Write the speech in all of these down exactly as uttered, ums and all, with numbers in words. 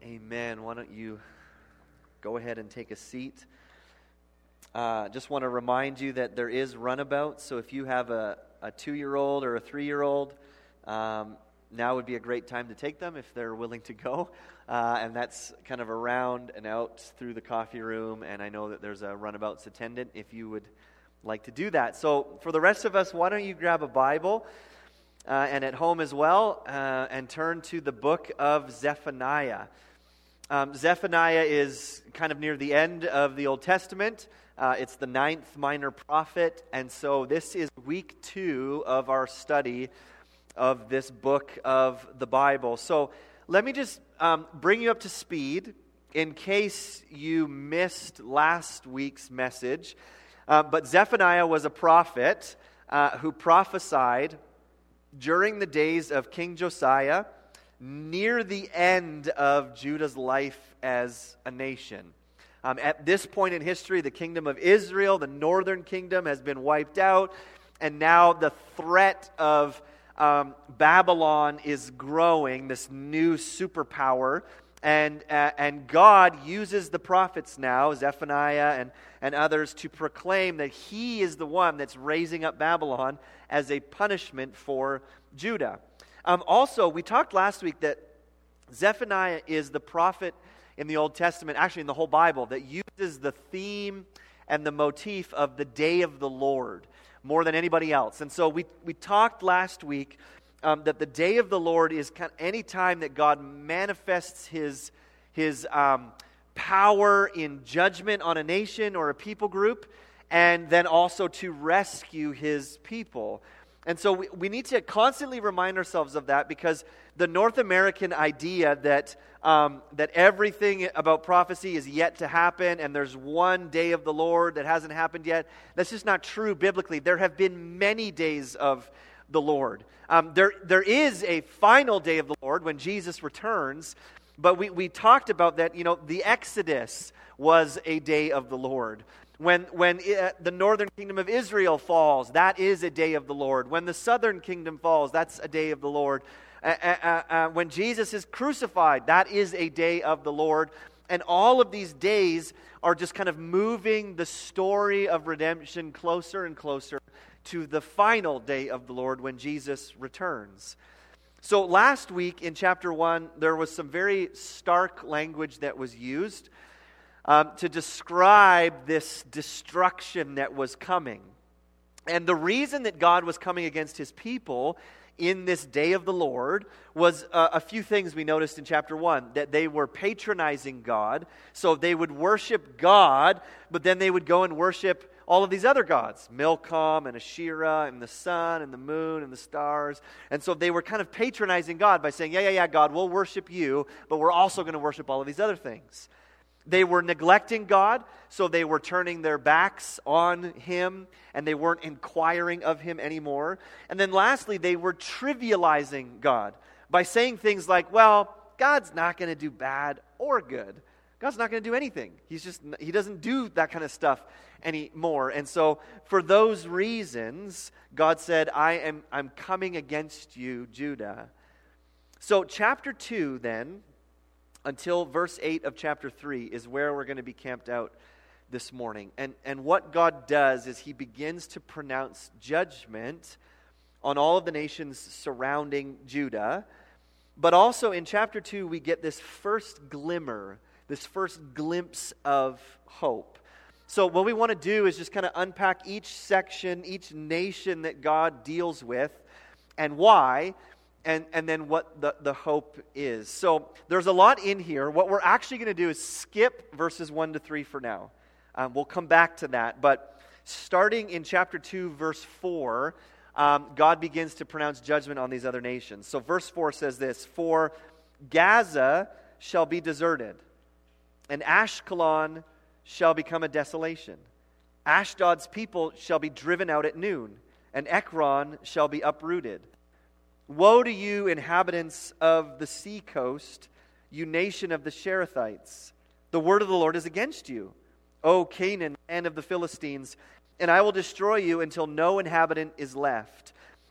Amen. Why don't you go ahead and take a seat? Uh, just want to remind you that there is runabout, so if you have a, a two-year-old or a three-year-old, um, now would be a great time to take them if they're willing to go. Uh, and that's kind of around and out through the coffee room, and I know that there's a runabouts attendant if you would like to do that. So for the rest of us, why don't you grab a Bible, uh, and at home as well, uh, and turn to the book of Zephaniah. Um, Zephaniah is kind of near the end of the Old Testament. Uh, it's the ninth minor prophet, and so this is week two of our study of this book of the Bible. So let me just um, bring you up to speed in case you missed last week's message. Uh, but Zephaniah was a prophet uh, who prophesied during the days of King Josiah, near the end of Judah's life as a nation. Um, at this point in history, the kingdom of Israel, the northern kingdom, has been wiped out, and now the threat of um, Babylon is growing, this new superpower, and uh, and God uses the prophets now, Zephaniah and, and others, to proclaim that He is the one that's raising up Babylon as a punishment for Judah. Um, also, we talked last week that Zephaniah is the prophet in the Old Testament, actually in the whole Bible, that uses the theme and the motif of the day of the Lord more than anybody else. And so we, we talked last week um, that the day of the Lord is kind of any time that God manifests His, his um, power in judgment on a nation or a people group, and then also to rescue His people. And so we, we need to constantly remind ourselves of that, because the North American idea that um, that everything about prophecy is yet to happen and there's one day of the Lord that hasn't happened yet, that's just not true biblically. There have been many days of the Lord. Um, there there is a final day of the Lord when Jesus returns, but we, we talked about that, you know, the Exodus was a day of the Lord. When when it, the northern kingdom of Israel falls, that is a day of the Lord. When the southern kingdom falls, that's a day of the Lord. Uh, uh, uh, when Jesus is crucified, that is a day of the Lord. And all of these days are just kind of moving the story of redemption closer and closer to the final day of the Lord when Jesus returns. So last week in chapter one, there was some very stark language that was used Um, to describe this destruction that was coming. And the reason that God was coming against His people in this day of the Lord was uh, a few things we noticed in chapter one. That they were patronizing God, so they would worship God, but then they would go and worship all of these other gods, Milcom and Asherah and the sun and the moon and the stars. And so they were kind of patronizing God by saying, yeah, yeah, yeah, God, we'll worship you, but we're also going to worship all of these other things. They were neglecting God, so they were turning their backs on Him, and they weren't inquiring of Him anymore. And then lastly, they were trivializing God by saying things like, well, God's not going to do bad or good. God's not going to do anything. He's just, He doesn't do that kind of stuff anymore. And so for those reasons, God said, I am I'm coming against you, Judah. So chapter two then, until verse eight of chapter three is where we're going to be camped out this morning. And, and what God does is He begins to pronounce judgment on all of the nations surrounding Judah. But also in chapter two, we get this first glimmer, this first glimpse of hope. So what we want to do is just kind of unpack each section, each nation that God deals with, and why, And and then what the, the hope is. So there's a lot in here. What we're actually going to do is skip verses one to three for now. Um, we'll come back to that. But starting in chapter two, verse four, um, God begins to pronounce judgment on these other nations. So verse four says this, For Gaza shall be deserted, and Ashkelon shall become a desolation. Ashdod's people shall be driven out at noon, and Ekron shall be uprooted. Woe to you, inhabitants of the sea coast, you nation of the Sherethites. The word of the Lord is against you, O Canaan, land of the Philistines, and I will destroy you until no inhabitant is left.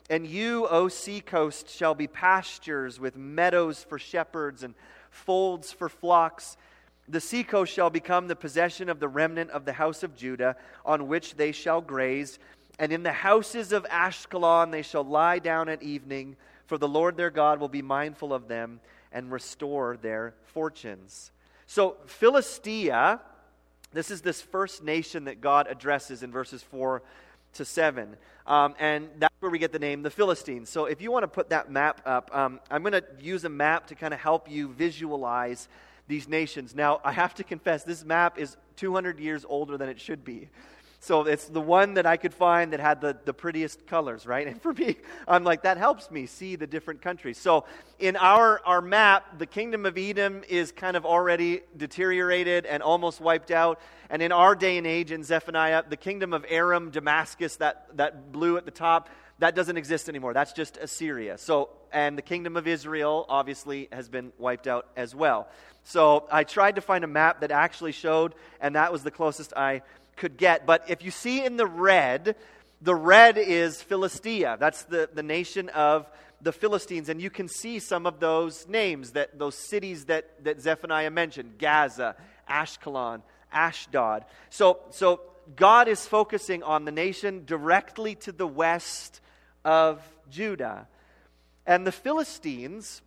And you, O sea coast, shall be pastures with meadows for shepherds and folds for flocks. The sea coast shall become the possession of the remnant of the house of Judah, on which they shall graze. And in the houses of Ashkelon they shall lie down at evening, for the Lord their God will be mindful of them and restore their fortunes. So Philistia, this is this first nation that God addresses in verses four to seven. Um, and that's where we get the name the Philistines. So if you want to put that map up, um, I'm going to use a map to kind of help you visualize these nations. Now, I have to confess, this map is two hundred years older than it should be. So it's the one that I could find that had the, the prettiest colors, right? And for me, I'm like, that helps me see the different countries. So in our, our map, the kingdom of Edom is kind of already deteriorated and almost wiped out. And in our day and age in Zephaniah, the kingdom of Aram, Damascus, that, that blue at the top, that doesn't exist anymore. That's just Assyria. So, and the kingdom of Israel obviously has been wiped out as well. So I tried to find a map that actually showed, and that was the closest I could get. But if you see in the red, the red is Philistia. That's the, the nation of the Philistines. And you can see some of those names, that those cities that, that Zephaniah mentioned: Gaza, Ashkelon, Ashdod. So, so God is focusing on the nation directly to the west of Judah. And the Philistines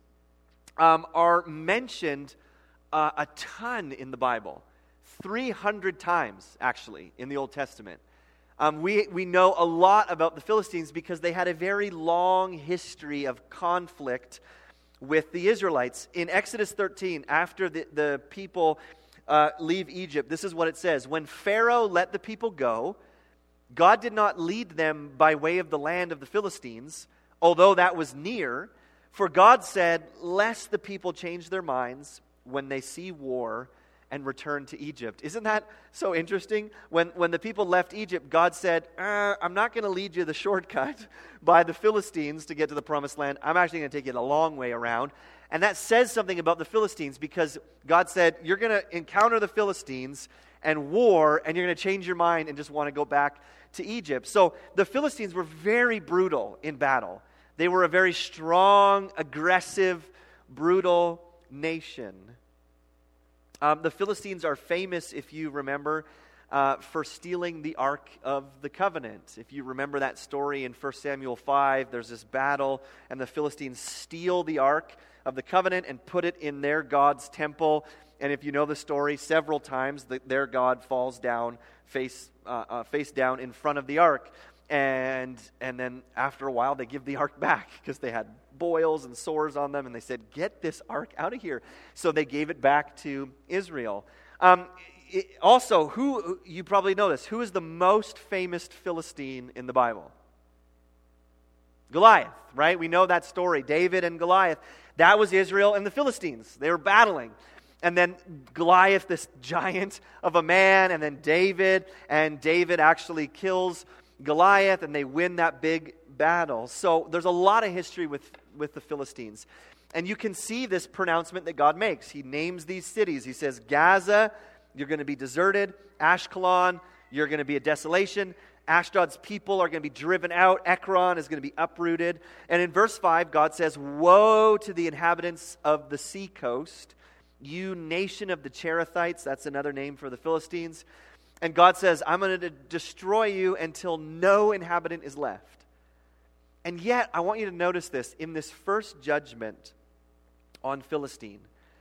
um, are mentioned uh, a ton in the Bible. three hundred times, actually, in the Old Testament. Um, we, we know a lot about the Philistines because they had a very long history of conflict with the Israelites. In Exodus thirteen, after the, the people uh, leave Egypt, this is what it says: when Pharaoh let the people go, God did not lead them by way of the land of the Philistines, although that was near, for God said, lest the people change their minds when they see war and return to Egypt. Isn't that so interesting? When when the people left Egypt, God said, uh, I'm not going to lead you the shortcut by the Philistines to get to the promised land. I'm actually going to take you the long way around. And that says something about the Philistines, because God said, you're going to encounter the Philistines and war, and you're going to change your mind and just want to go back to Egypt. So the Philistines were very brutal in battle. They were a very strong, aggressive, brutal nation. Um, the Philistines are famous, if you remember, uh, for stealing the Ark of the Covenant. If you remember that story in First Samuel five, there's this battle, and the Philistines steal the Ark of the Covenant and put it in their God's temple. And if you know the story, several times the, their God falls down, face uh, uh, face down in front of the Ark. And and then after a while, they give the Ark back because they had boils and sores on them, and they said, get this Ark out of here. So they gave it back to Israel. Um, it, also, who you probably know this, who is the most famous Philistine in the Bible? Goliath, right? We know that story. David and Goliath. That was Israel and the Philistines. They were battling. And then Goliath, this giant of a man, and then David, and David actually kills Goliath, and they win that big battle. So there's a lot of history with, with the Philistines. And you can see this pronouncement that God makes. He names these cities. He says, Gaza, you're going to be deserted. Ashkelon, you're going to be a desolation. Ashdod's people are going to be driven out. Ekron is going to be uprooted. And in verse five, God says, woe to the inhabitants of the sea coast, you nation of the Cherethites. That's another name for the Philistines. And God says, I'm going to destroy you until no inhabitant is left. And yet, I want you to notice this. In this first judgment on Philistine,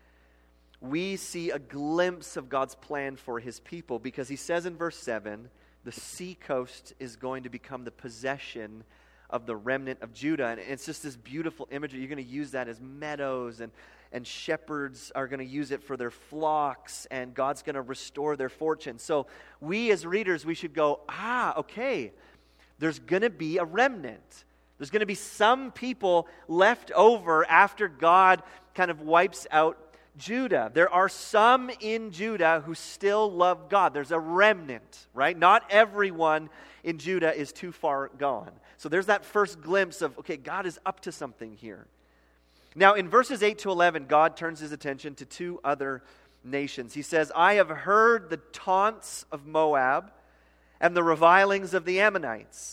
we see a glimpse of God's plan for his people, because he says in verse seven, the sea coast is going to become the possession of the remnant of Judah. And it's just this beautiful imagery. You're going to use that as meadows, and, and shepherds are going to use it for their flocks, and God's going to restore their fortune. So we as readers, we should go, ah, okay, there's going to be a remnant. There's going to be some people left over after God kind of wipes out Judah. There are some in Judah who still love God. There's a remnant, right? Not everyone in Judah is too far gone. So there's that first glimpse of, okay, God is up to something here. Now, in verses eight to eleven, God turns his attention to two other nations. He says, I have heard the taunts of Moab and the revilings of the Ammonites,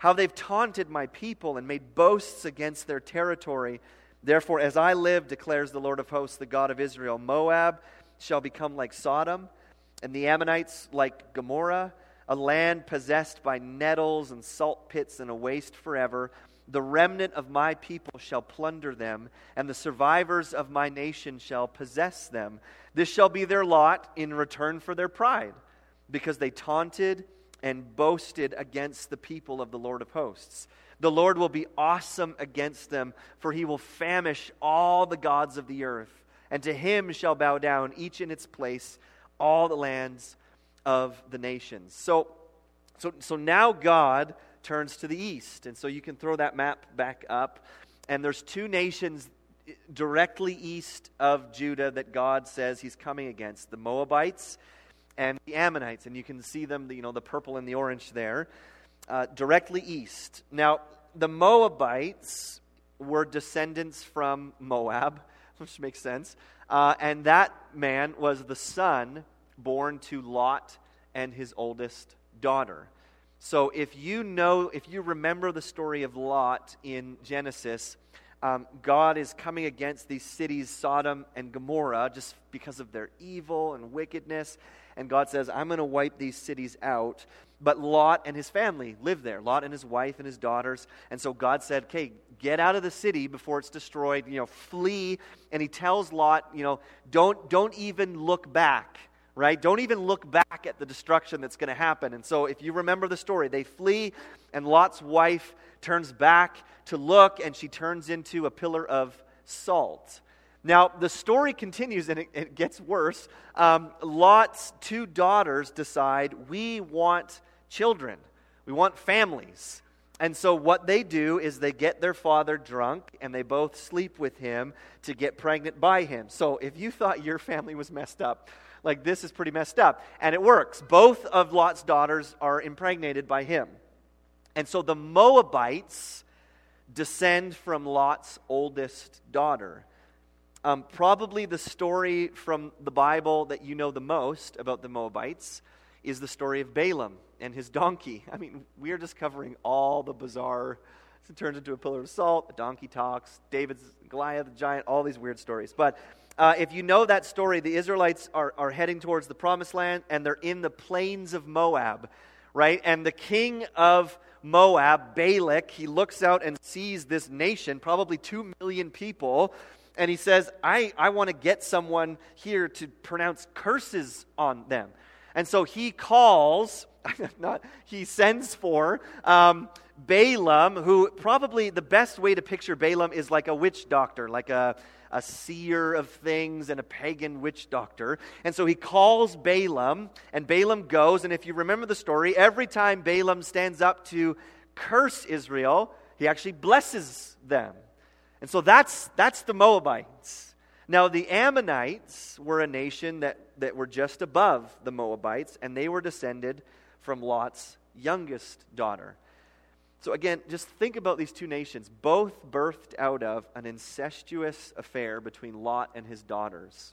how they've taunted my people and made boasts against their territory. Therefore, as I live, declares the Lord of hosts, the God of Israel, Moab shall become like Sodom, and the Ammonites like Gomorrah, a land possessed by nettles and salt pits and a waste forever. The remnant of my people shall plunder them, and the survivors of my nation shall possess them. This shall be their lot in return for their pride, because they taunted and boasted against the people of the Lord of hosts. The Lord will be awesome against them, for he will famish all the gods of the earth, and to him shall bow down, each in its place, all the lands of the nations. So, so, so now God turns to the east. And so you can throw that map back up. And there's two nations directly east of Judah that God says he's coming against, the Moabites and the Ammonites. And you can see them, you know, the purple and the orange there, uh, directly east. Now, the Moabites were descendants from Moab, which makes sense. Uh, and that man was the son born to Lot and his oldest daughter. So if you know, if you remember the story of Lot in Genesis, um, God is coming against these cities, Sodom and Gomorrah, just because of their evil and wickedness. And God says, I'm going to wipe these cities out. But Lot and his family live there, Lot and his wife and his daughters. And so God said, okay, get out of the city before it's destroyed, you know, flee. And he tells Lot, you know, don't, don't even look back. Right? Don't even look back at the destruction that's going to happen. And so if you remember the story, they flee, and Lot's wife turns back to look, and she turns into a pillar of salt. Now, the story continues, and it, it gets worse. Um, Lot's two daughters decide, we want children. We want families. And so what they do is they get their father drunk, and they both sleep with him to get pregnant by him. So if you thought your family was messed up, like, this is pretty messed up. And it works. Both of Lot's daughters are impregnated by him. And so the Moabites descend from Lot's oldest daughter. Um, probably the story from the Bible that you know the most about the Moabites is the story of Balaam and his donkey. I mean, we're just covering all the bizarre, it turns into a pillar of salt, the donkey talks, David's Goliath, the giant, all these weird stories. But Uh, if you know that story, the Israelites are, are heading towards the promised land, and they're in the plains of Moab, right? And the king of Moab, Balak, he looks out and sees this nation, probably two million people, and he says, I, I want to get someone here to pronounce curses on them. And so he calls, not he sends for um, Balaam, who probably the best way to picture Balaam is like a witch doctor, like a a seer of things and a pagan witch doctor. And so he calls Balaam, and Balaam goes, and if you remember the story, every time Balaam stands up to curse Israel, he actually blesses them. And so that's that's the Moabites. Now the Ammonites were a nation that, that were just above the Moabites, and they were descended from Lot's youngest daughter. So again, just think about these two nations, both birthed out of an incestuous affair between Lot and his daughters.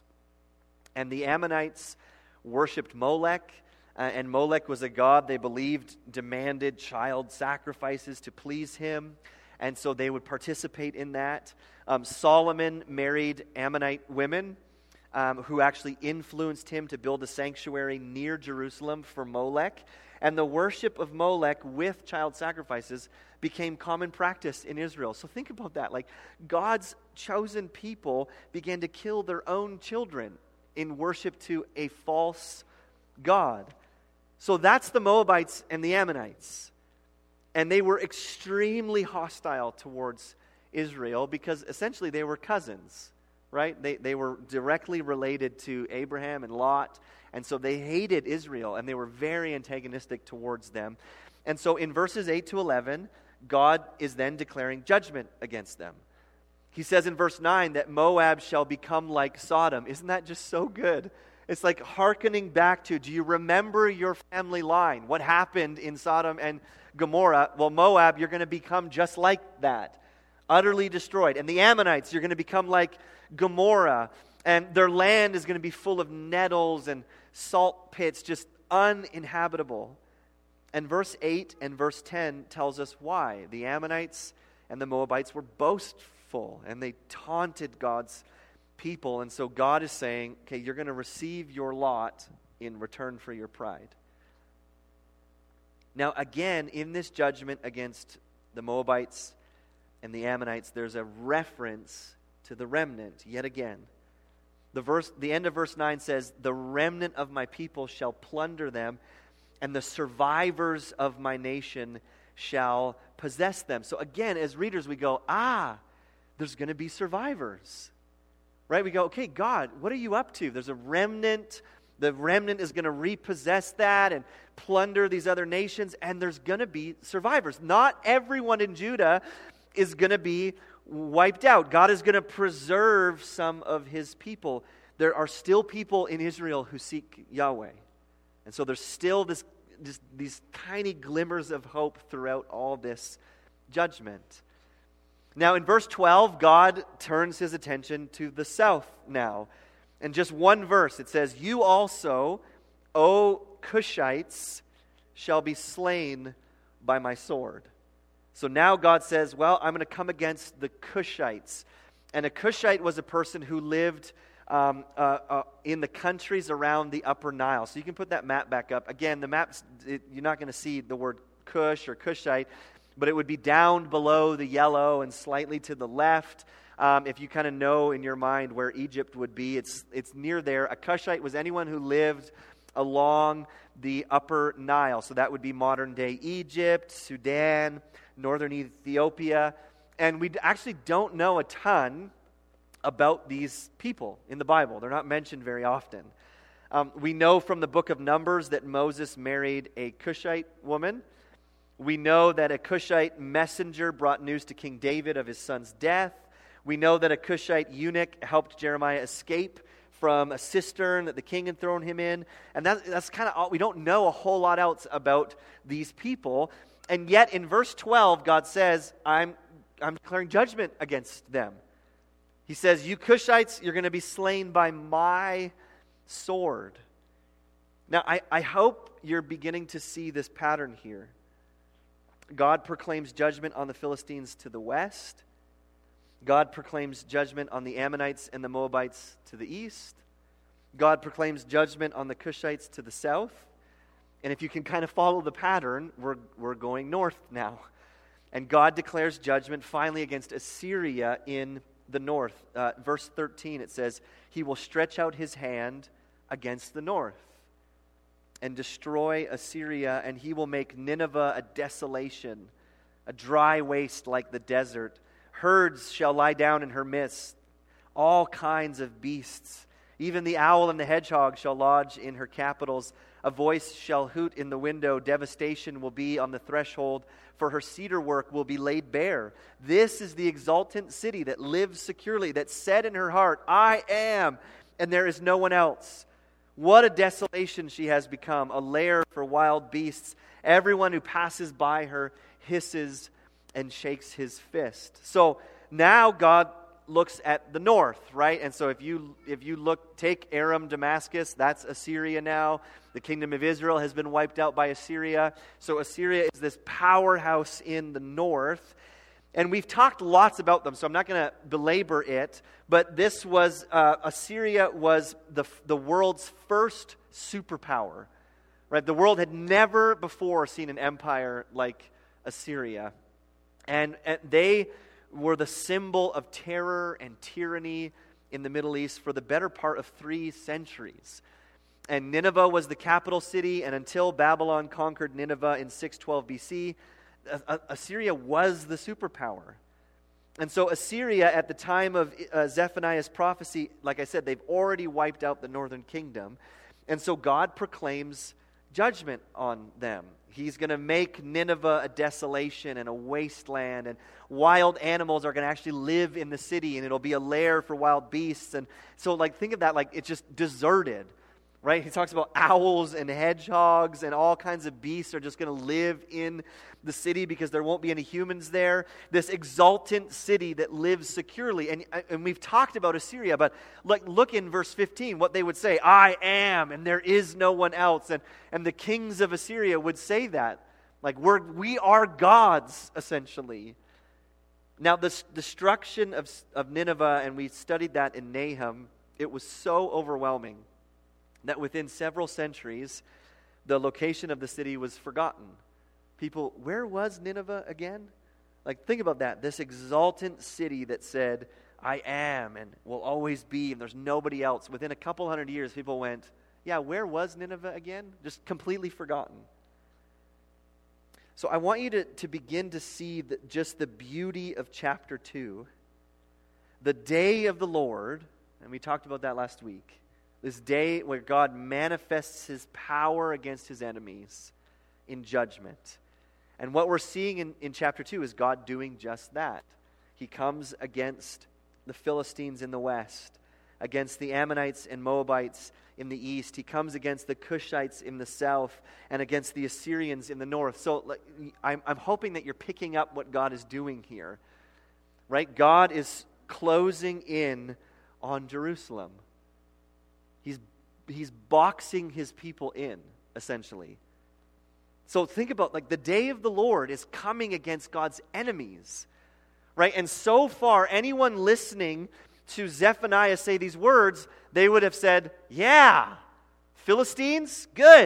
And the Ammonites worshipped Molech, uh, and Molech was a god they believed demanded child sacrifices to please him, and so they would participate in that. Um, Solomon married Ammonite women um, who actually influenced him to build a sanctuary near Jerusalem for Molech. And the worship of Molech with child sacrifices became common practice in Israel. So think about that. Like, God's chosen people began to kill their own children in worship to a false god. So that's the Moabites and the Ammonites. And they were extremely hostile towards Israel because essentially they were cousins, right? They, they were directly related to Abraham and Lot. And so they hated Israel, and they were very antagonistic towards them. And so in verses eight to eleven, God is then declaring judgment against them. He says in verse nine that Moab shall become like Sodom. Isn't that just so good? It's like hearkening back to, do you remember your family line? What happened in Sodom and Gomorrah? Well, Moab, you're going to become just like that, utterly destroyed. And the Ammonites, you're going to become like Gomorrah. And their land is going to be full of nettles and salt pits, just uninhabitable. And verse eight and verse ten tells us why. The Ammonites and the Moabites were boastful, and they taunted God's people. And so God is saying, okay, you're going to receive your lot in return for your pride. Now, again, in this judgment against the Moabites and the Ammonites, there's a reference to the remnant, yet again. The verse, the end of verse nine says, the remnant of my people shall plunder them, and the survivors of my nation shall possess them. So again, as readers, we go, ah, there's going to be survivors. Right? We go, okay, God, what are you up to? There's a remnant. The remnant is going to repossess that and plunder these other nations, and there's going to be survivors. Not everyone in Judah is going to be wiped out. God is going to preserve some of his people. There are still people in Israel who seek Yahweh. And so there's still this, this these tiny glimmers of hope throughout all this judgment. Now in verse twelve, God turns his attention to the south now. In just one verse, it says, you also, O Cushites, shall be slain by my sword. So now God says, well, I'm going to come against the Cushites. And a Cushite was a person who lived um, uh, uh, in the countries around the Upper Nile. So you can put that map back up. Again, the map's, it, you're not going to see the word Cush or Cushite, but it would be down below the yellow and slightly to the left. Um, if you kind of know in your mind where Egypt would be, it's it's near there. A Cushite was anyone who lived along the Upper Nile. So that would be modern-day Egypt, Sudan, northern Ethiopia. And we actually don't know a ton about these people in the Bible. They're not mentioned very often. Um, we know from the book of Numbers that Moses married a Cushite woman. We know that a Cushite messenger brought news to King David of his son's death. We know that a Cushite eunuch helped Jeremiah escape from a cistern that the king had thrown him in. And that, that's kind of all. We don't know a whole lot else about these people. And yet in verse twelve, God says, I'm, I'm declaring judgment against them. He says, you Cushites, you're going to be slain by my sword. Now, I, I hope you're beginning to see this pattern here. God proclaims judgment on the Philistines to the west. God proclaims judgment on the Ammonites and the Moabites to the east. God proclaims judgment on the Cushites to the south. And if you can kind of follow the pattern, we're, we're going north now. And God declares judgment finally against Assyria in the north. Uh, verse thirteen, it says, he will stretch out his hand against the north and destroy Assyria, and he will make Nineveh a desolation, a dry waste like the desert. Herds shall lie down in her midst, all kinds of beasts. Even the owl and the hedgehog shall lodge in her capitals. A voice shall hoot in the window. Devastation will be on the threshold, for her cedar work will be laid bare. This is the exultant city that lives securely, that said in her heart, I am, and there is no one else. What a desolation she has become, a lair for wild beasts. Everyone who passes by her hisses and shakes his fist. So now God looks at the north, right? And so if you if you look, take Aram, Damascus, that's Assyria now. The kingdom of Israel has been wiped out by Assyria. So Assyria is this powerhouse in the north. And we've talked lots about them, so I'm not going to belabor it. But this was, uh, Assyria was the the world's first superpower, right? The world had never before seen an empire like Assyria. And, and they were the symbol of terror and tyranny in the Middle East for the better part of three centuries. And Nineveh was the capital city, and until Babylon conquered Nineveh in six twelve B C, Assyria was the superpower. And so Assyria, at the time of uh, Zephaniah's prophecy, like I said, they've already wiped out the northern kingdom. And so God proclaims judgment on them. He's going to make Nineveh a desolation and a wasteland, and wild animals are going to actually live in the city, and it'll be a lair for wild beasts. And so, like, think of that like it's just deserted. right? He talks about owls and hedgehogs and all kinds of beasts are just going to live in the city because there won't be any humans there. This exultant city that lives securely. And, and we've talked about Assyria, but like, look in verse fifteen, what they would say, I am, and there is no one else. And, and the kings of Assyria would say that. Like, we're, we are gods, essentially. Now, the destruction of, of Nineveh, and we studied that in Nahum, it was so overwhelming that within several centuries, the location of the city was forgotten. People, where was Nineveh again? Like, think about that. This exultant city that said, I am and will always be, and there's nobody else. Within a couple hundred years, people went, yeah, where was Nineveh again? Just completely forgotten. So I want you to, to begin to see the, just the beauty of chapter two. The day of the Lord, and we talked about that last week. This day where God manifests his power against his enemies in judgment. And what we're seeing in, in chapter two is God doing just that. He comes against the Philistines in the west, against the Ammonites and Moabites in the east. He comes against the Cushites in the south and against the Assyrians in the north. So like, I'm, I'm hoping that you're picking up what God is doing here. Right? God is closing in on Jerusalem. He's, he's boxing his people in, essentially. So think about, like, the day of the Lord is coming against God's enemies, right? And so far, anyone listening to Zephaniah say these words, they would have said, yeah, Philistines, good.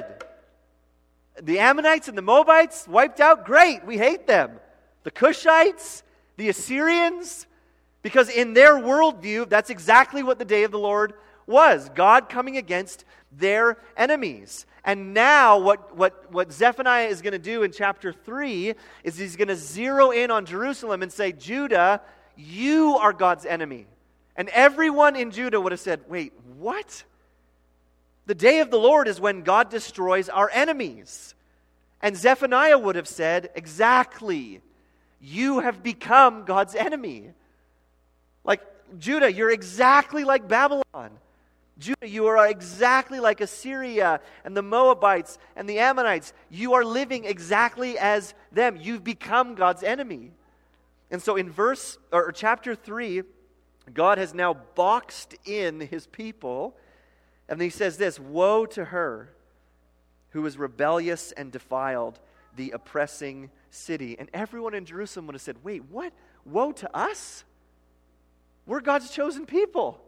The Ammonites and the Moabites, wiped out, great, we hate them. The Cushites, the Assyrians, because in their worldview, that's exactly what the day of the Lord was. God coming against their enemies. And now what, what, what Zephaniah is going to do in chapter three is he's going to zero in on Jerusalem and say, Judah, you are God's enemy. And everyone in Judah would have said, wait, what? The day of the Lord is when God destroys our enemies. And Zephaniah would have said, exactly, you have become God's enemy. Like, Judah, you're exactly like Babylon. Judah, you are exactly like Assyria and the Moabites and the Ammonites. You are living exactly as them. You've become God's enemy. And so in verse or chapter three, God has now boxed in his people, and he says this, woe to her who is rebellious and defiled, the oppressing city. And everyone in Jerusalem would have said, wait, what? Woe to us? We're God's chosen people.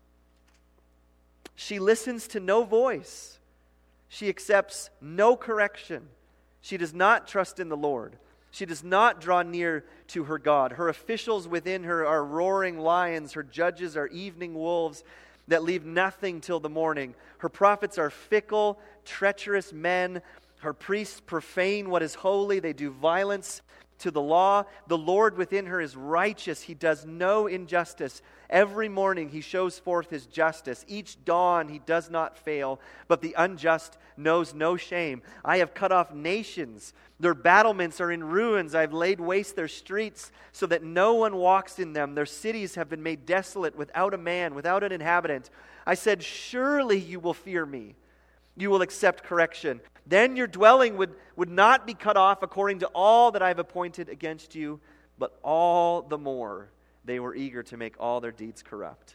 She listens to no voice. She accepts no correction. She does not trust in the Lord. She does not draw near to her God. Her officials within her are roaring lions. Her judges are evening wolves that leave nothing till the morning. Her prophets are fickle, treacherous men. Her priests profane what is holy. They do violence to the law. The Lord within her is righteous. He does no injustice. Every morning he shows forth his justice. Each dawn he does not fail, but the unjust knows no shame. I have cut off nations. Their battlements are in ruins. I have laid waste their streets so that no one walks in them. Their cities have been made desolate without a man, without an inhabitant. I said, surely you will fear me. You will accept correction. Then your dwelling would, would not be cut off according to all that I have appointed against you, but all the more they were eager to make all their deeds corrupt.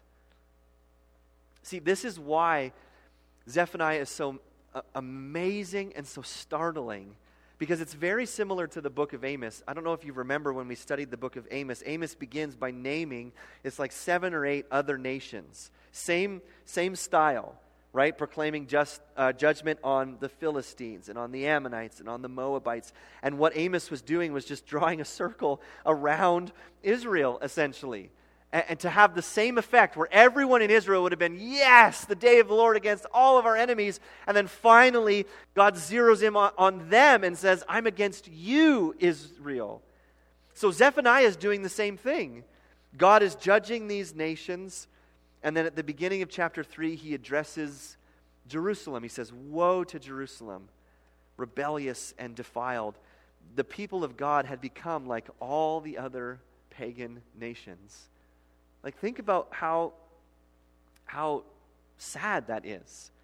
See, this is why Zephaniah is so uh, amazing and so startling, because it's very similar to the book of Amos. I don't know if you remember when we studied the book of Amos. Amos begins by naming, it's like seven or eight other nations. Same, same style. Right, proclaiming just uh, judgment on the Philistines and on the Ammonites and on the Moabites. And what Amos was doing was just drawing a circle around Israel, essentially. And, and to have the same effect where everyone in Israel would have been, yes, the day of the Lord against all of our enemies. And then finally, God zeroes in on, on them and says, I'm against you, Israel. So Zephaniah is doing the same thing. God is judging these nations. And then at the beginning of chapter three, he addresses Jerusalem. He says, woe to Jerusalem, rebellious and defiled. The people of God had become like all the other pagan nations. Like, think about how, how sad that is.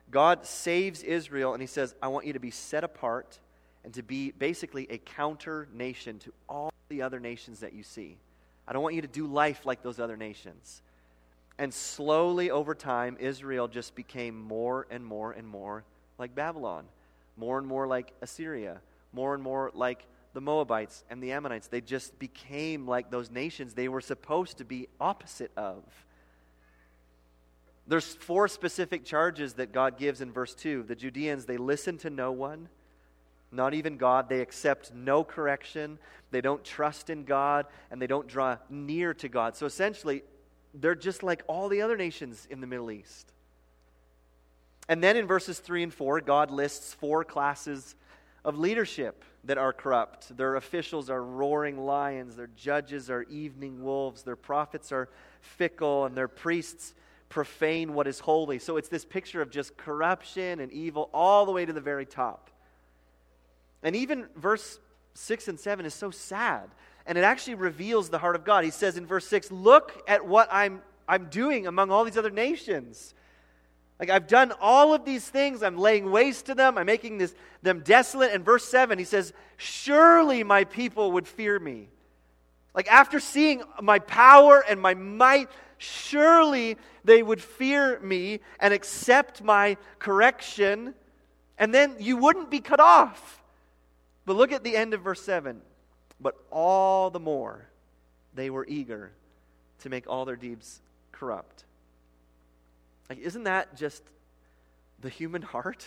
God saves Israel, and he says, I want you to be set apart and to be basically a counter nation to all the other nations that you see. I don't want you to do life like those other nations. And slowly over time, Israel just became more and more and more like Babylon, more and more like Assyria, more and more like the Moabites and the Ammonites. They just became like those nations they were supposed to be opposite of. There's four specific charges that God gives in verse two. The Judeans, they listen to no one, not even God. They accept no correction. They don't trust in God, and they don't draw near to God. So essentially, they're just like all the other nations in the Middle East. And then in verses three and four, God lists four classes of leadership that are corrupt. Their officials are roaring lions, their judges are evening wolves, their prophets are fickle, and their priests profane what is holy. So it's this picture of just corruption and evil all the way to the very top. And even verse six and seven is so sad. And it actually reveals the heart of God. He says in verse six, look at what I'm I'm doing among all these other nations. Like, I've done all of these things. I'm laying waste to them. I'm making this, them desolate. And verse seven, he says, surely my people would fear me. Like, after seeing my power and my might, surely they would fear me and accept my correction, and then you wouldn't be cut off. But look at the end of verse seven. But all the more they were eager to make all their deeds corrupt. Like, isn't that just the human heart?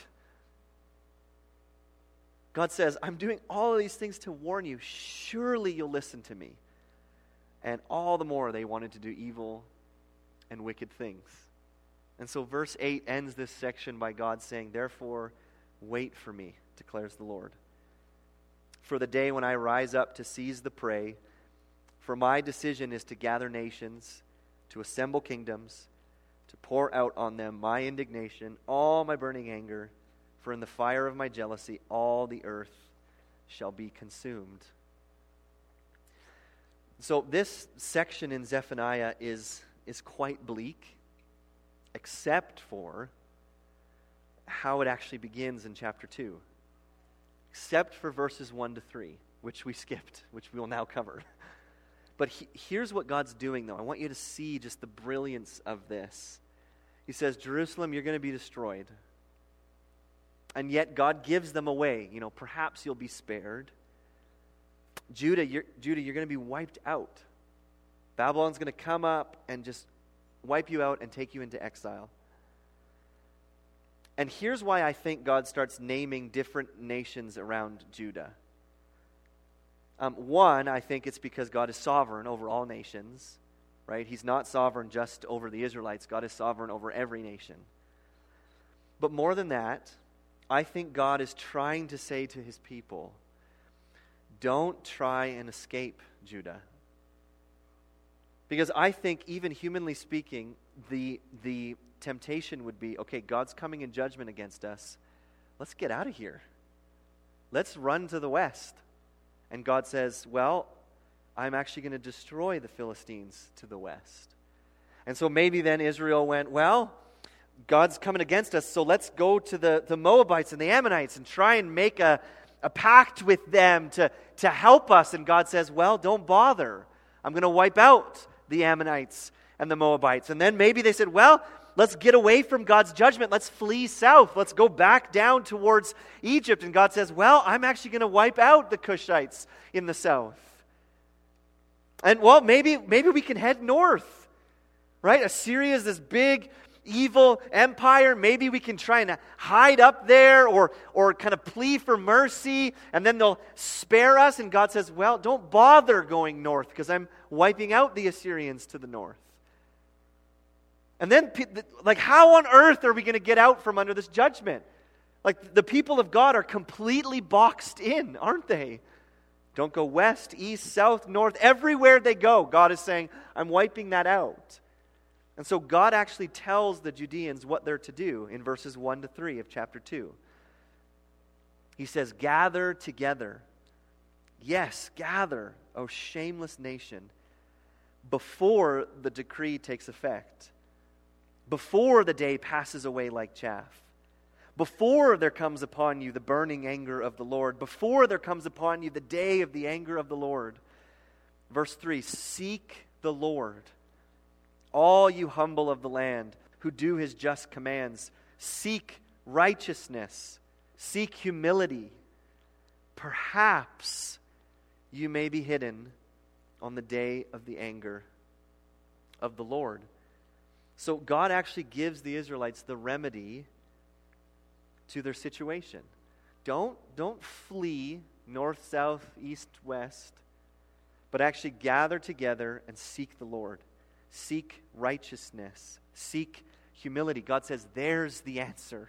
God says, I'm doing all of these things to warn you. Surely you'll listen to me. And all the more they wanted to do evil and wicked things. And so verse eight ends this section by God saying, therefore, wait for me, declares the Lord. For the day when I rise up to seize the prey, for my decision is to gather nations, to assemble kingdoms, to pour out on them my indignation, all my burning anger, for in the fire of my jealousy all the earth shall be consumed. So this section in Zephaniah is, is quite bleak, except for how it actually begins in chapter two. Except for verses one to three, which we skipped, which we will now cover. But he, here's what God's doing, though. I want you to see just the brilliance of this. He says, Jerusalem, you're going to be destroyed. And yet God gives them away. You know, perhaps you'll be spared. Judah, you're, Judah, you're going to be wiped out. Babylon's going to come up and just wipe you out and take you into exile. And here's why I think God starts naming different nations around Judah. Um, one, I think it's because God is sovereign over all nations, right? He's not sovereign just over the Israelites. God is sovereign over every nation. But more than that, I think God is trying to say to his people, don't try and escape Judah. Because I think, even humanly speaking, the the temptation would be, okay, God's coming in judgment against us. Let's get out of here. Let's run to the west. And God says, well, I'm actually going to destroy the Philistines to the west. And so maybe then Israel went, well, God's coming against us, so let's go to the, the Moabites and the Ammonites and try and make a, a pact with them to, to help us. And God says, well, don't bother. I'm going to wipe out the Ammonites and the Moabites. And then maybe they said, well, let's get away from God's judgment. Let's flee south. Let's go back down towards Egypt. And God says, well, I'm actually going to wipe out the Cushites in the south. And well, maybe maybe we can head north, right? Assyria is this big, evil empire. Maybe we can try and hide up there or, or kind of plead for mercy, and then they'll spare us. And God says, well, don't bother going north because I'm wiping out the Assyrians to the north. And then, like, how on earth are we going to get out from under this judgment? Like, the people of God are completely boxed in, aren't they? Don't go west, east, south, north. Everywhere they go, God is saying, I'm wiping that out. And so God actually tells the Judeans what they're to do in verses one to three of chapter two. He says, gather together. Yes, gather, O shameless nation, before the decree takes effect. Before the day passes away like chaff. before there comes upon you the burning anger of the Lord, before there comes upon you the day of the anger of the Lord. Verse three, seek the Lord, all you humble of the land who do his just commands. Seek righteousness, seek humility. Perhaps you may be hidden on the day of the anger of the Lord. So God actually gives the Israelites the remedy to their situation. Don't, don't flee north, south, east, west, but actually gather together and seek the Lord. Seek righteousness. Seek humility. God says, there's the answer.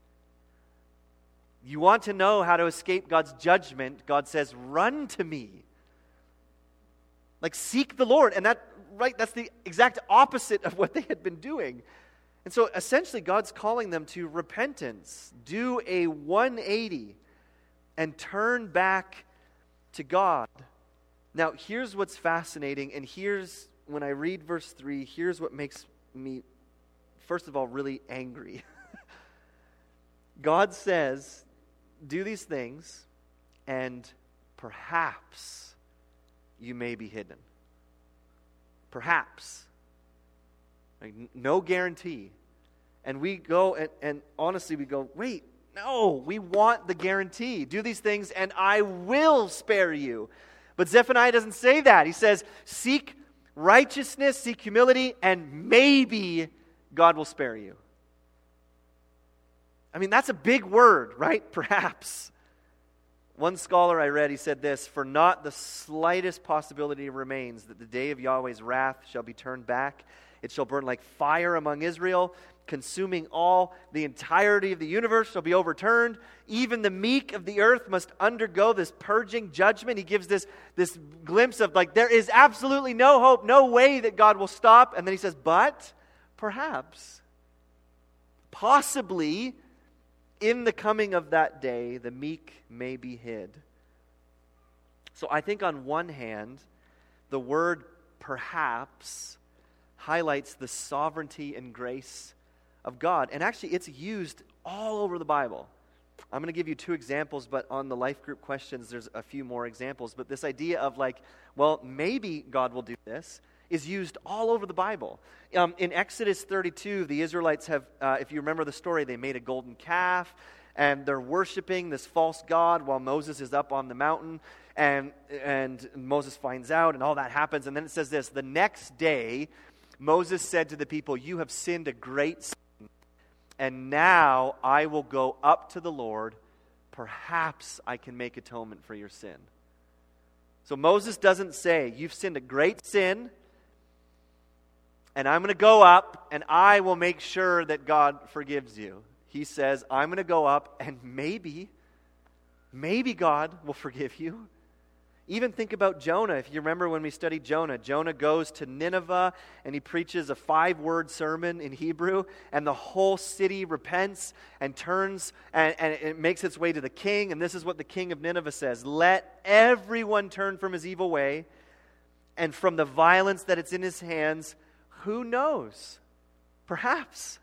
You want to know how to escape God's judgment, God says, run to me. Like, seek the Lord. And that, right, that's the exact opposite of what they had been doing. And so essentially God's calling them to repentance. Do a one eighty and turn back to God. Now, here's what's fascinating, and here's, when I read verse three, here's what makes me, first of all, really angry. God says, do these things, and perhaps you may be hidden. Perhaps. Like, no guarantee. And we go, and, and honestly, we go, wait, no, we want the guarantee. Do these things, and I will spare you. But Zephaniah doesn't say that. He says, seek righteousness, seek humility, and maybe God will spare you. I mean, that's a big word, right? Perhaps. One scholar I read, he said this, for not the slightest possibility remains that the day of Yahweh's wrath shall be turned back. It shall burn like fire among Israel, consuming all. The entirety of the universe shall be overturned. Even the meek of the earth must undergo this purging judgment. He gives this, this glimpse of, like, there is absolutely no hope, no way that God will stop. And then he says, but perhaps, possibly, in the coming of that day, the meek may be hid. So I think on one hand, the word perhaps highlights the sovereignty and grace of God. And actually, it's used all over the Bible. I'm going to give you two examples, but on the life group questions, there's a few more examples. But this idea of, like, well, maybe God will do this is used all over the Bible. Um, in Exodus thirty-two, the Israelites have, uh, if you remember the story, they made a golden calf, and they're worshiping this false god while Moses is up on the mountain, and, and Moses finds out, and all that happens. And then it says this, the next day, Moses said to the people, you have sinned a great sin, and now I will go up to the Lord. Perhaps I can make atonement for your sin. So Moses doesn't say, you've sinned a great sin, and I'm going to go up, and I will make sure that God forgives you. He says, I'm going to go up, and maybe, maybe God will forgive you. Even think about Jonah. If you remember when we studied Jonah, Jonah goes to Nineveh, and he preaches a five-word sermon in Hebrew, and the whole city repents and turns, and, and it makes its way to the king, and this is what the king of Nineveh says, let everyone turn from his evil way, and from the violence that it's in his hands. Who knows? Perhaps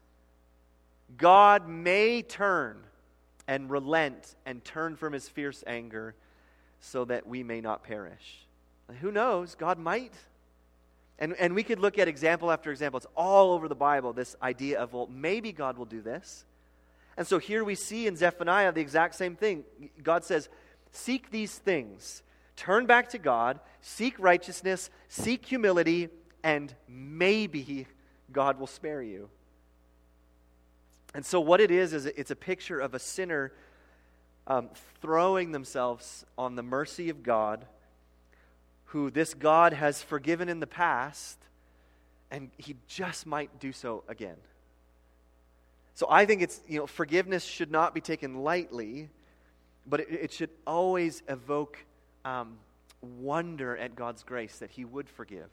God may turn and relent and turn from his fierce anger so that we may not perish. Who knows? God might. And, and we could look at example after example. It's all over the Bible, this idea of, well, maybe God will do this. And so here we see in Zephaniah the exact same thing. God says, seek these things. Turn back to God. Seek righteousness. Seek humility. And maybe God will spare you. And so what it is, is it's a picture of a sinner um, throwing themselves on the mercy of God, who this God has forgiven in the past, and he just might do so again. So I think it's, you know, forgiveness should not be taken lightly, but it, it should always evoke um, wonder at God's grace that he would forgive.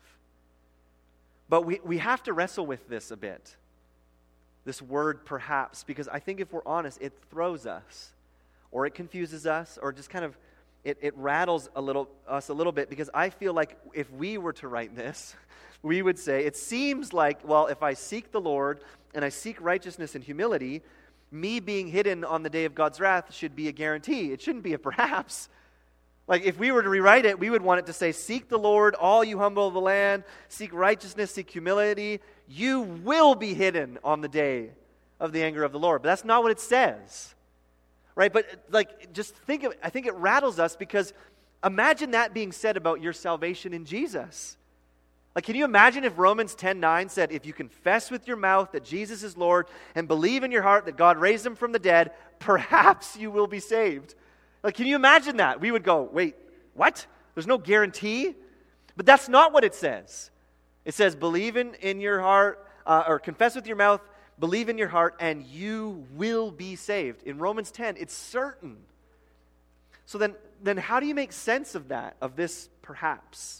But we, we have to wrestle with this a bit, this word perhaps, because I think if we're honest, it throws us, or it confuses us, or just kind of, it, it rattles a little us a little bit, because I feel like if we were to write this, we would say, it seems like, well, if I seek the Lord, and I seek righteousness and humility, me being hidden on the day of God's wrath should be a guarantee. It shouldn't be a perhaps. Like, if we were to rewrite it, we would want it to say, seek the Lord, all you humble of the land, seek righteousness, seek humility. You will be hidden on the day of the anger of the Lord. But that's not what it says. Right? But, like, just think of it. I think it rattles us because imagine that being said about your salvation in Jesus. Like, can you imagine if Romans ten nine said, if you confess with your mouth that Jesus is Lord and believe in your heart that God raised him from the dead, perhaps you will be saved. Like, can you imagine that? We would go, wait, what? There's no guarantee? But that's not what it says. It says, believe in, in your heart, uh, or confess with your mouth, believe in your heart, and you will be saved. In Romans ten, it's certain. So then, then how do you make sense of that, of this perhaps?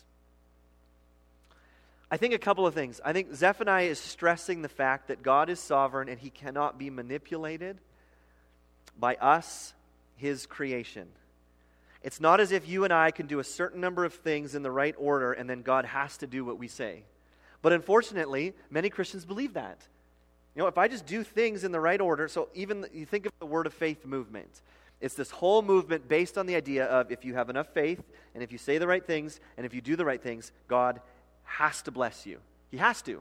I think a couple of things. I think Zephaniah is stressing the fact that God is sovereign and he cannot be manipulated by us, his creation. It's not as if you and I can do a certain number of things in the right order and then God has to do what we say. But unfortunately, many Christians believe that. You know, if I just do things in the right order, so even the, you think of the Word of Faith movement. It's this whole movement based on the idea of if you have enough faith and if you say the right things and if you do the right things, God has to bless you. He has to.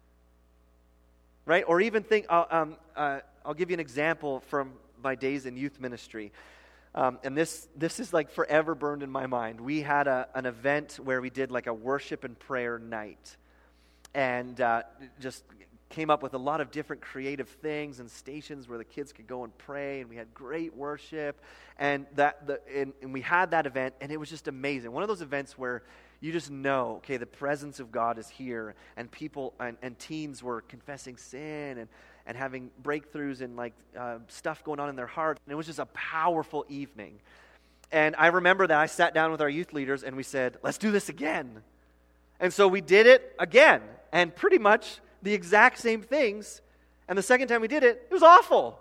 Right? Or even think, uh, um, uh, I'll give you an example from my days in youth ministry. Um, and this this is like forever burned in my mind. We had a, an event where we did like a worship and prayer night. And uh, just came up with a lot of different creative things and stations where the kids could go and pray. And we had great worship. And that the and, and we had that event, and it was just amazing. One of those events where you just know, okay, the presence of God is here. And people and, and teens were confessing sin and and having breakthroughs and like uh, stuff going on in their heart. And it was just a powerful evening. And I remember that I sat down with our youth leaders and we said, let's do this again. And so we did it again. And pretty much the exact same things. And the second time we did it, it was awful.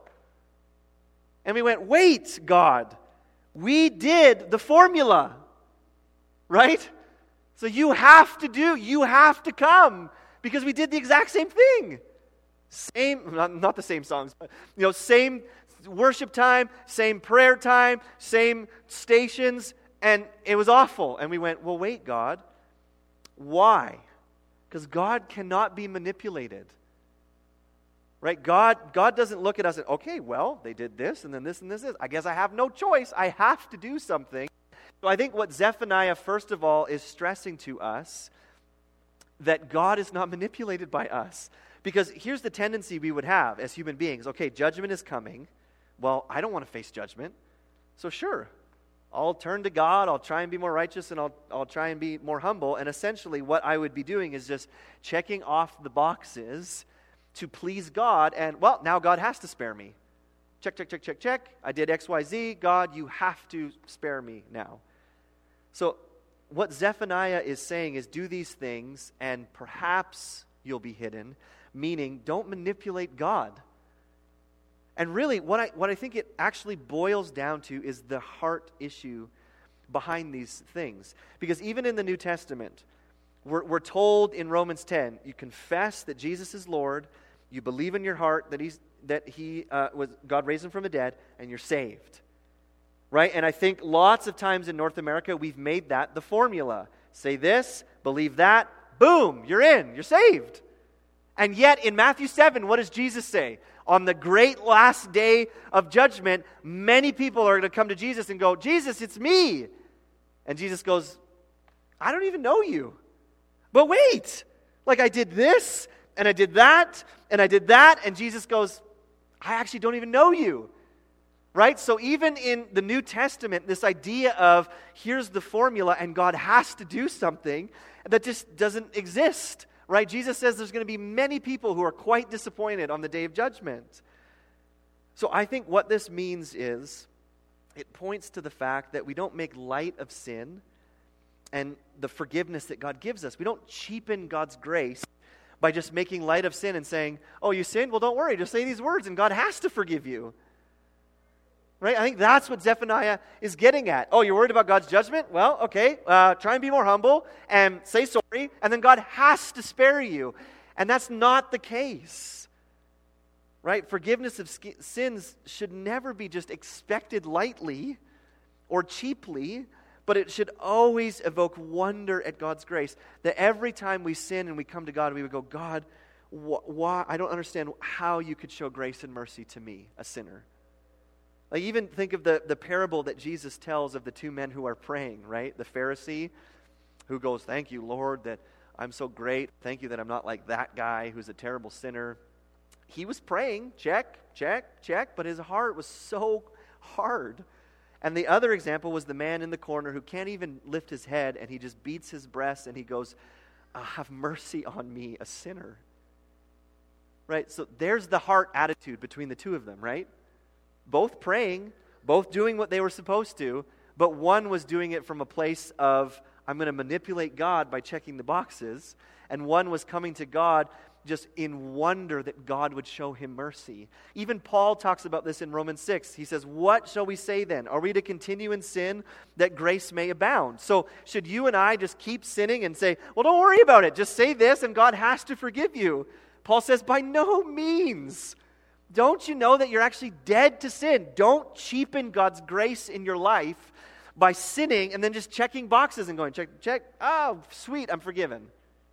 And we went, wait, God, we did the formula. Right? So you have to do, you have to come. Because we did the exact same thing. Same, not, not the same songs, but, you know, same worship time, same prayer time, same stations, and it was awful. And we went, well, wait, God, why? Because God cannot be manipulated. Right? God, God doesn't look at us and, okay, well, they did this, and then this, and this, this. I guess I have no choice. I have to do something. So I think what Zephaniah, first of all, is stressing to us, that God is not manipulated by us. Because here's the tendency we would have as human beings. Okay, judgment is coming. Well, I don't want to face judgment. So sure, I'll turn to God. I'll try and be more righteous, and I'll, I'll try and be more humble. And essentially what I would be doing is just checking off the boxes to please God. And, well, now God has to spare me. Check, check, check, check, check. I did X, Y, Z. God, you have to spare me now. So what Zephaniah is saying is do these things, and perhaps you'll be hidden. Meaning, don't manipulate God. And really, what I what I think it actually boils down to is the heart issue behind these things. Because even in the New Testament, we're, we're told in Romans ten, you confess that Jesus is Lord, you believe in your heart that he's that he uh, was God raised him from the dead, and you're saved. Right? And I think lots of times in North America, we've made that the formula. Say this, believe that, boom, you're in, you're saved. And yet, in Matthew seven, what does Jesus say? On the great last day of judgment, many people are going to come to Jesus and go, Jesus, it's me. And Jesus goes, I don't even know you. But wait, like I did this, and I did that, and I did that, and Jesus goes, I actually don't even know you. Right? So even in the New Testament, this idea of here's the formula and God has to do something, that just doesn't exist. Right? Jesus says there's going to be many people who are quite disappointed on the day of judgment. So I think what this means is it points to the fact that we don't make light of sin and the forgiveness that God gives us. We don't cheapen God's grace by just making light of sin and saying, oh, you sinned? Well, don't worry. Just say these words and God has to forgive you. Right? I think that's what Zephaniah is getting at. Oh, you're worried about God's judgment? Well, okay, uh, try and be more humble and say sorry, and then God has to spare you. And that's not the case. right? Forgiveness of sk- sins should never be just expected lightly or cheaply, but it should always evoke wonder at God's grace. That every time we sin and we come to God, we would go, God, wh- why? I don't understand how you could show grace and mercy to me, a sinner. Like, even think of the, the parable that Jesus tells of the two men who are praying, right? The Pharisee who goes, thank you, Lord, that I'm so great. Thank you that I'm not like that guy who's a terrible sinner. He was praying, check, check, check, but his heart was so hard. And the other example was the man in the corner who can't even lift his head, and he just beats his breast and he goes, oh, have mercy on me, a sinner. Right? So there's the heart attitude between the two of them, right? Both praying, both doing what they were supposed to, but one was doing it from a place of, I'm going to manipulate God by checking the boxes, and one was coming to God just in wonder that God would show him mercy. Even Paul talks about this in Romans six. He says, what shall we say then? Are we to continue in sin that grace may abound? So should you and I just keep sinning and say, well, don't worry about it. Just say this and God has to forgive you. Paul says, by no means. Don't you know that you're actually dead to sin? Don't cheapen God's grace in your life by sinning and then just checking boxes and going, check, check, oh, sweet, I'm forgiven.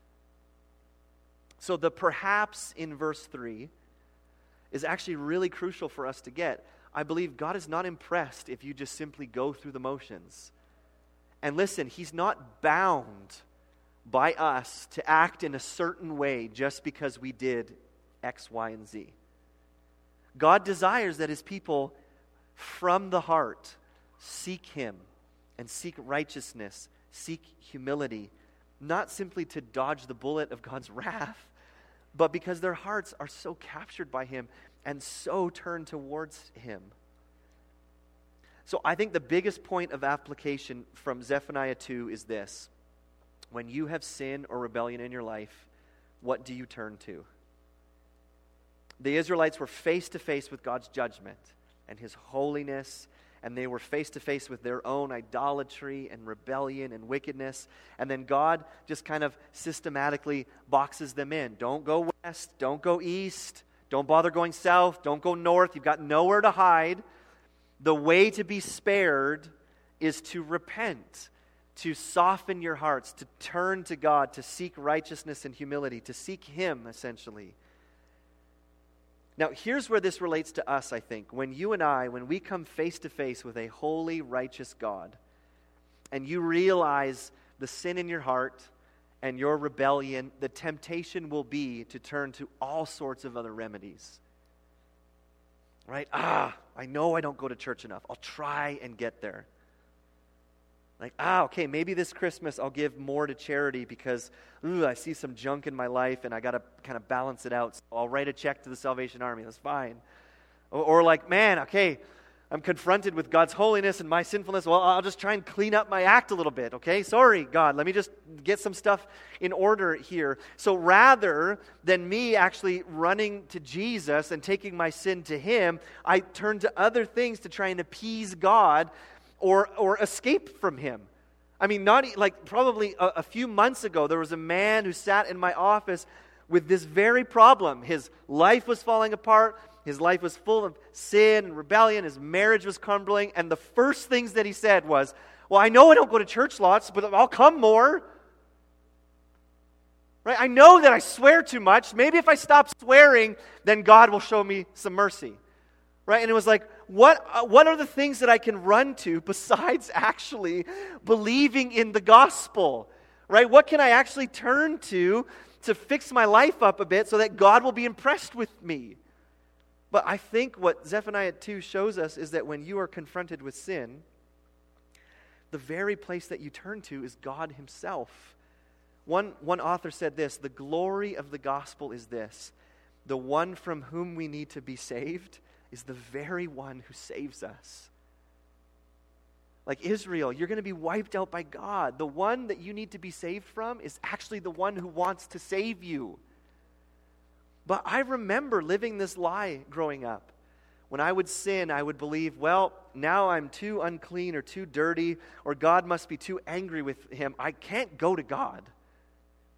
So the perhaps in verse three is actually really crucial for us to get. I believe God is not impressed if you just simply go through the motions. And listen, he's not bound by us to act in a certain way just because we did X, Y, and Z. God desires that his people from the heart seek him and seek righteousness, seek humility, not simply to dodge the bullet of God's wrath, but because their hearts are so captured by him and so turned towards him. So I think the biggest point of application from Zephaniah two is this. When you have sin or rebellion in your life, what do you turn to? The Israelites were face to face with God's judgment and his holiness, and they were face to face with their own idolatry and rebellion and wickedness. And then God just kind of systematically boxes them in. Don't go west, don't go east, don't bother going south, don't go north. You've got nowhere to hide. The way to be spared is to repent, to soften your hearts, to turn to God, to seek righteousness and humility, to seek him, essentially. Now, here's where this relates to us, I think. When you and I, when we come face to face with a holy, righteous God, and you realize the sin in your heart and your rebellion, the temptation will be to turn to all sorts of other remedies. Right? Ah, I know I don't go to church enough. I'll try and get there. Like, ah, okay, maybe this Christmas I'll give more to charity because, ooh, I see some junk in my life and I got to kind of balance it out. So I'll write a check to the Salvation Army. That's fine. Or, or like, man, okay, I'm confronted with God's holiness and my sinfulness. Well, I'll just try and clean up my act a little bit, okay? Sorry, God, let me just get some stuff in order here. So rather than me actually running to Jesus and taking my sin to him, I turn to other things to try and appease God or or escape from him. I mean, not like probably a, a few months ago, there was a man who sat in my office with this very problem. His life was falling apart. His life was full of sin and rebellion. His marriage was crumbling. And the first things that he said was, well, I know I don't go to church lots, but I'll come more. Right? I know that I swear too much. Maybe if I stop swearing, then God will show me some mercy. Right? And it was like, what, uh, what are the things that I can run to besides actually believing in the gospel? Right? What can I actually turn to to fix my life up a bit so that God will be impressed with me? But I think what Zephaniah two shows us is that when you are confronted with sin, the very place that you turn to is God himself. One, one author said this, the glory of the gospel is this, the one from whom we need to be saved is the very one who saves us. Like Israel, you're going to be wiped out by God. The one that you need to be saved from is actually the one who wants to save you. But I remember living this lie growing up. When I would sin, I would believe, well, now I'm too unclean or too dirty, or God must be too angry with him. I can't go to God.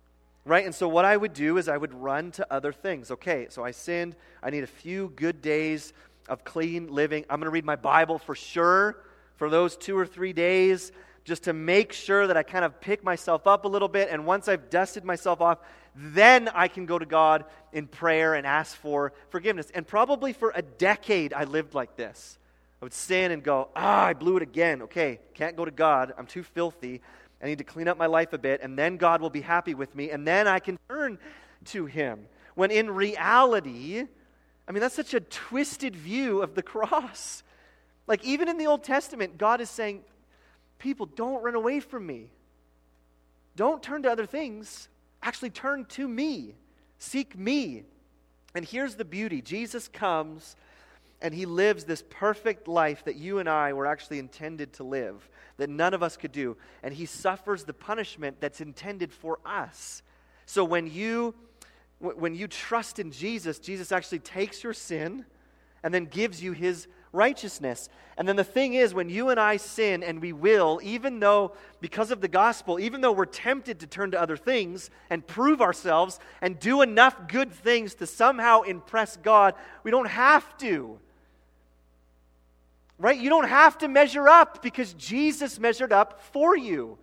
Right? And so what I would do is I would run to other things. Okay, so I sinned. I need a few good days of clean living. I'm going to read my Bible for sure for those two or three days just to make sure that I kind of pick myself up a little bit. And once I've dusted myself off, then I can go to God in prayer and ask for forgiveness. And probably for a decade I lived like this. I would sin and go, ah, I blew it again. Okay, can't go to God. I'm too filthy. I need to clean up my life a bit, and then God will be happy with me, and then I can turn to Him. When in reality, I mean, that's such a twisted view of the cross. Like, even in the Old Testament, God is saying, people, don't run away from me. Don't turn to other things. Actually, turn to me. Seek me. And here's the beauty. Jesus comes, and He lives this perfect life that you and I were actually intended to live, that none of us could do. And He suffers the punishment that's intended for us. So when you, when you trust in Jesus, Jesus actually takes your sin and then gives you His righteousness. And then the thing is, when you and I sin, and we will, even though, because of the gospel, even though we're tempted to turn to other things and prove ourselves and do enough good things to somehow impress God, we don't have to. Right? You don't have to measure up because Jesus measured up for you.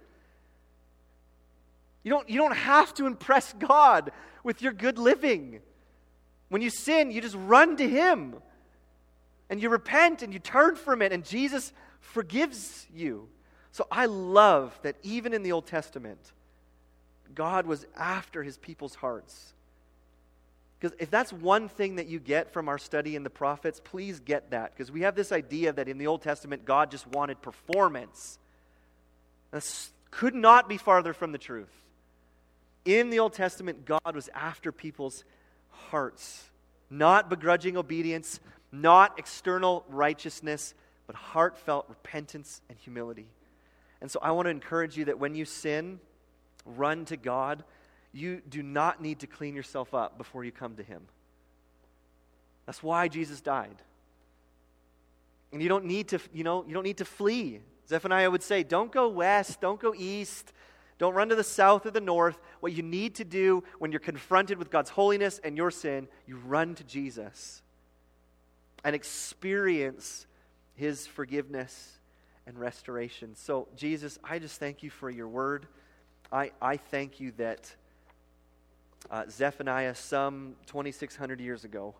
You don't, you don't have to impress God with your good living. When you sin, you just run to Him. And you repent and you turn from it, and Jesus forgives you. So I love that even in the Old Testament, God was after His people's hearts. Because if that's one thing that you get from our study in the prophets, please get that. Because we have this idea that in the Old Testament, God just wanted performance. This could not be farther from the truth. In the Old Testament, God was after people's hearts. Not begrudging obedience, not external righteousness, but heartfelt repentance and humility. And so I want to encourage you that when you sin, run to God. You do not need to clean yourself up before you come to Him. That's why Jesus died. And you don't need to, you know, you don't need to flee. Zephaniah would say, don't go west, don't go east, don't run to the south or the north. What you need to do when you're confronted with God's holiness and your sin, you run to Jesus and experience His forgiveness and restoration. So, Jesus, I just thank You for Your word. I, I thank You that Uh, Zephaniah, some twenty-six hundred years ago,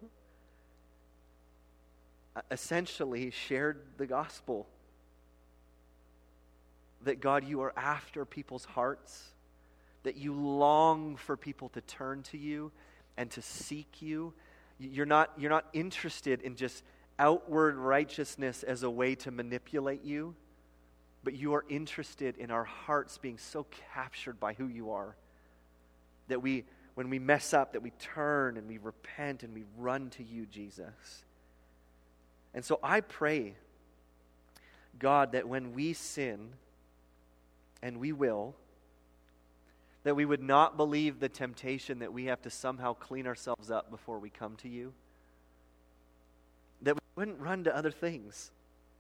uh, essentially shared the gospel. That God, You are after people's hearts, that You long for people to turn to You and to seek You. You're not, you're not interested in just outward righteousness as a way to manipulate You, but You are interested in our hearts being so captured by who You are, that we when we mess up, that we turn and we repent and we run to You, Jesus. And so I pray, God, that when we sin, and we will, that we would not believe the temptation that we have to somehow clean ourselves up before we come to You. That we wouldn't run to other things.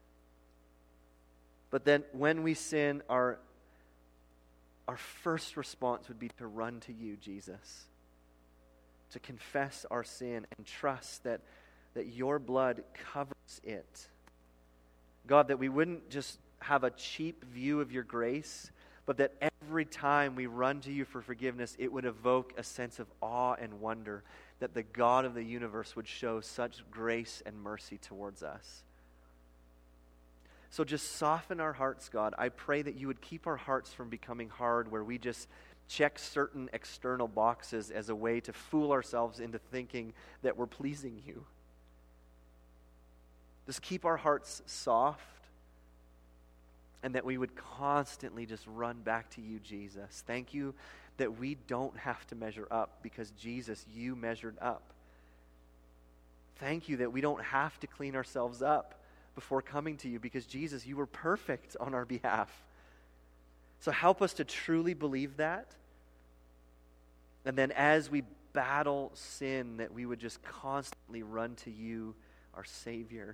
But then when we sin, our Our first response would be to run to You, Jesus. To confess our sin and trust that, that Your blood covers it. God, that we wouldn't just have a cheap view of Your grace, but that every time we run to You for forgiveness, it would evoke a sense of awe and wonder that the God of the universe would show such grace and mercy towards us. So just soften our hearts, God. I pray that You would keep our hearts from becoming hard, where we just check certain external boxes as a way to fool ourselves into thinking that we're pleasing You. Just keep our hearts soft, and that we would constantly just run back to You, Jesus. Thank You that we don't have to measure up, because Jesus, You measured up. Thank You that we don't have to clean ourselves up before coming to You, because Jesus, You were perfect on our behalf. So help us to truly believe that. And then as we battle sin, that we would just constantly run to You, our Savior.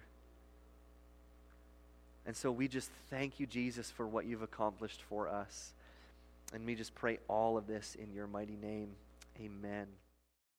And so we just thank You, Jesus, for what You've accomplished for us. And we just pray all of this in your mighty name. Amen.